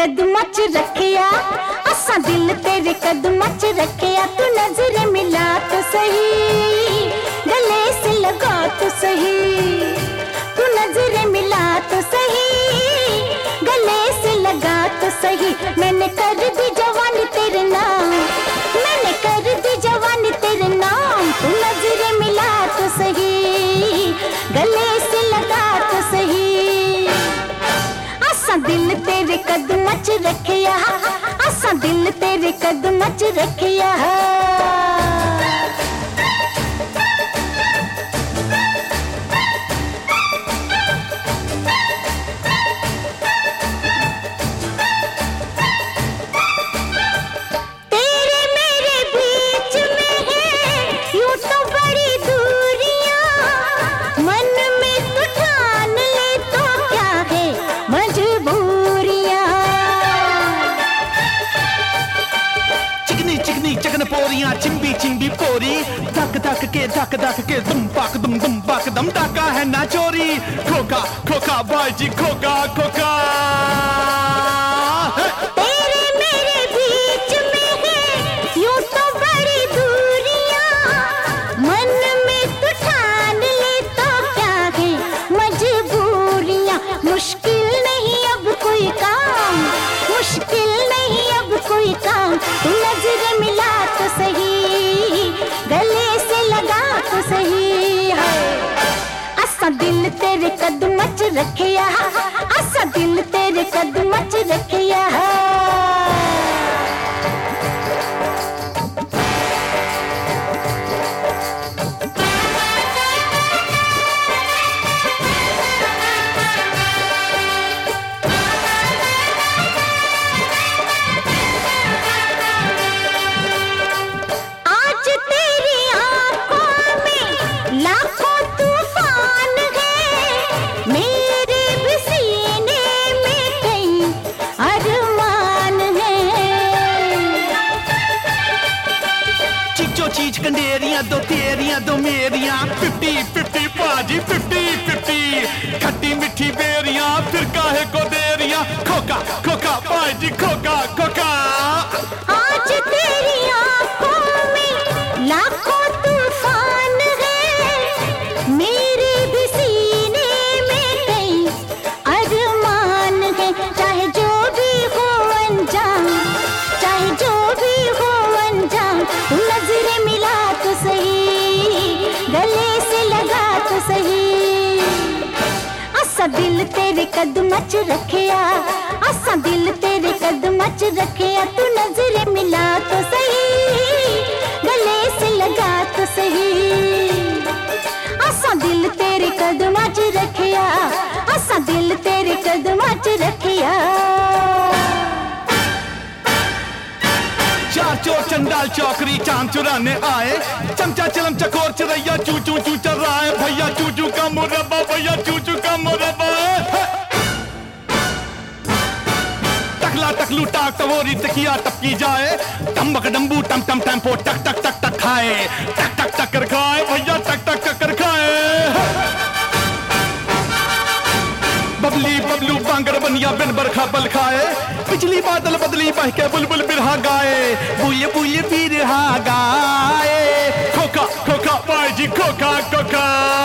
कदमां च रखिया, असा दिल तेरे कदमां च रखिया। तू नजर मिला तो सही, गले से लगा तो सही। तू नजर मिला तो सही, गले से लगा तो सही। मैंने कर दी जवानी तेरे नाम, मैंने कर दी जवानी तेरे नाम। तू नजर मिला तो सही, गले से लगा तो सही। असा दिल तेरे कदमां च रखिया, असा दिल तेरे कदमां च रखिया। पोरियां चिंबी चिंबी पोरी, धक धक के दुम पाक दम। डाका है ना चोरी, खोका खोका भाई जी खोका खोका। तेरे मेरे बीच में है यूं तो बड़ी दूरियां, मन में तू ठान ले तो क्या है मजबूरियां। मुश्किल नहीं अब कोई काम, मुश्किल नहीं अब कोई काम। तू नजर मिला तो सही, गले से लगा तो सही है। असा दिल तेरे कदमां च रखिया, असा दिल तेरे कदमां च रखिया। लाखों तूफान है, मेरे भी सीने में कई अरमान है। चीजो चीज कंडेरियां, दो तेरियां दो मेरियां। 50-50 बाजी 50-50, खट्टी मिठी बेरियां फिर काहे को देरियां। खोका खोका बाजी खोका खोका। आज तेरी आंखों में लाखों तूफान है, मेरे भी सीने में कई अरमान है। चाहे जो भी हो अंजाम, चाहे जो भी हो अंजाम। तू नजर मिला तो सही, गले से लगा तो सही। असा दिल तेरे कदमां च रखिया, असा दिल तेरे कदमां च रखिया। तू नजर मिला तो सही, गले से लगा तो सही। असा दिल तेरे कदमां च रखिया, असा दिल तेरे कदमां च रखिया। चार चोर चंडाल चौकरी चांद चुराने आए, चमचा चलम चकोर चिरैया चू चू चू चल रहा है। भैया चूचू का मुरब्बा, भैया चूचू का मुरब्बा। टकला टकलू टाक टवोरी तकिया टपकी जाए, टम्बक डम्बू टम टम टेम्पो टक टक टक टक खाए। टक टक टक कर खाए भैया टक टक टक कर खाए। बबली बबलू बांगर बनिया बिन बरखा बल खाए, बिजली बादल बदली बह के बुलबुल बिरहा गाए। बुल बुल बिरहा गाए, खोका खोका भाई जी खोका खोका।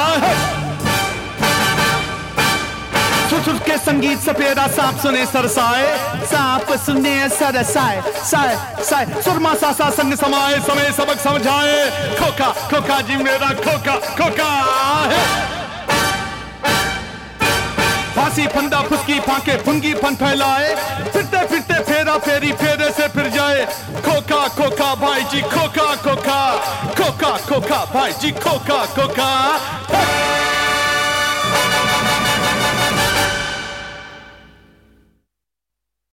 सुर के संगीत सपेरा सांप सुने सरसाए, सांप सुने सरसाए साए साए। सुरमा सा संग समाए, समय सबक समझाए। खोका खोका जी मेरा खोका खोका। फांसी फंदा फुसकी फांके फुंगी फन फैलाए, फिरते फिरते फेरा फेरी फेरे से फिर जाए। खोका खोका भाई जी खोका खोका, खोका खोका भाई जी खोका खोका।